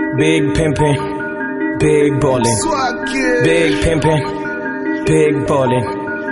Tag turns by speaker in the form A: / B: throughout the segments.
A: Big pimpin', big ballin'. Big pimpin', big ballin'.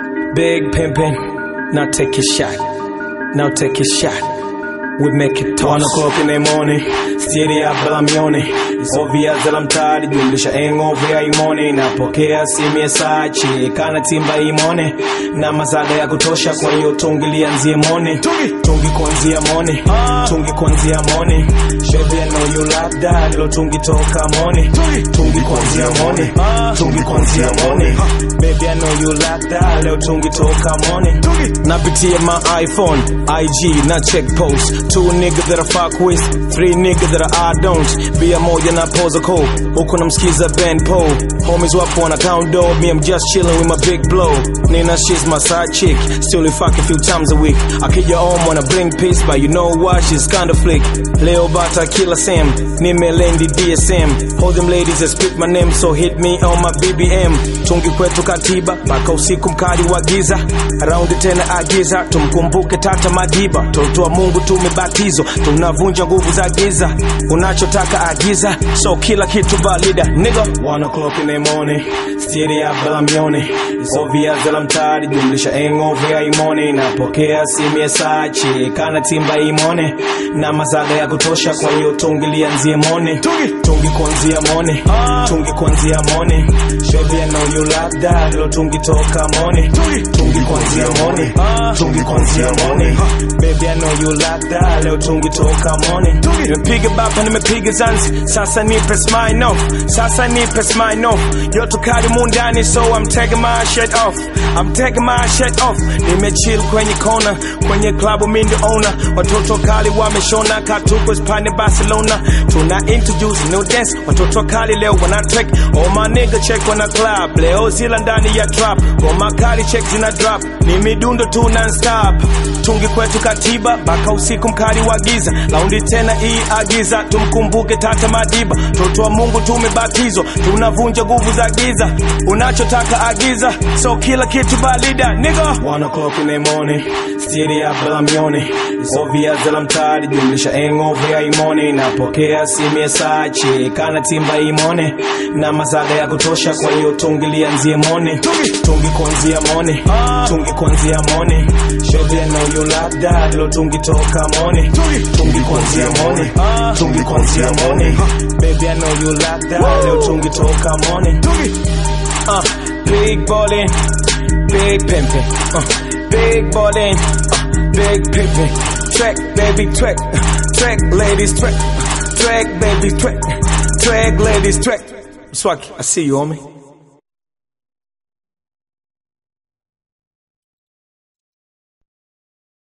A: Big pimpin', now take your shot. Now take your shot. We make it toss. 1 o'clock in the morning, steady up balamione. Obvious that I'm tired, jumlisha engove imone. Napokea simu ya sachi, kana timba imone. Na mazaga ya kutosha kwa hiyo tungi lianzie mone. Tungi kuanzia mone, tungi kuanzia mone. Baby I know you like that, lo tungi toka mone. Tungi kuanzia mone, tungi kuanzia mone. Baby I know you like that, lo tungi toka mone. Napitia my iPhone, IG, na check post. 2 niggas that I fuck with, 3 niggas that I don't. Be a moja na pose a call, huku namsikiza Ben Pole. Homies wapo on account though, me I'm just chilling with my big blow. Nina she's my side chick, still we fuck a few times a week. I keep your home wanna bring peace, but you know what, she's kinda flick. Leo bata killer Sam, nimelendi DSM. Hold them ladies that speak my name, so hit me on my BBM. Tungi kwetu katiba, paka usiku mkali wa giza. Around tena agiza, tumkumbuke Tata Madiba. Toto wa Mungu tumebatizo, tunavunja nguvu za giza. Unachotaka agiza, so kila kitu valida, nigga. 1 o'clock in the morning, steady up balamione. It's obvious that I'm tired, jumlisha engove imone. Napokea simu ya sachi, kana timba imone. Na mazaga ya kutosha kwa hiyo tungi lianzie mone. Tungi kuanzia mone, tungi kuanzia mone. Baby I know you like that, lo tungi toka mone. Tungi kuanzia mone, tungi kuanzia mone. Baby I know you like that, lo tungi toka mone. Nimepiga bapa nimepiga zanzi, sasa nipe smile off. Sasa nipe smile off. Yoto kali mundani, so I'm taking my shirt off. I'm taking my shirt off. Nimechill kwenye kona, kwenye klabu mimi ndio owner. Watoto kali wameshona, katuko Spani Barcelona. Tuna introduce new dance, watoto kali leo wana track. All my nigga check wana club, leo zila ndani ya trap. Goma kali check zina drop, ni midundo tu non-stop. Tungi kwetu katiba, baka usiku mkali wa giza. Laundi tena hii agiza, tumkumbuke Tata Madiba. Toto wa Mungu tumebatizo, tunavunja nguvu za giza. Unachotaka agiza, so kila kitu valida, nigga. 1 o'clock in the morning, steady up balamione. It's obvious that I'm tired, jumlisha engove imone. Napokea simu ya sachi, kana timba imone. Na mazaga ya kutosha kwa hiyo tungi lianzie mone. Tungi kuanzia mone, tungi kuanzia mone. Baby I know you like that, lo tungi toka mone. Tungi kuanzia mone, tungi kuanzia mone. Baby I know you like that, lo tungi toka mone. Big ballin', big pimpin', big ballin', big pimpin'. Track baby track, track ladies track, track baby track, track ladies track. Swag, I see you homie.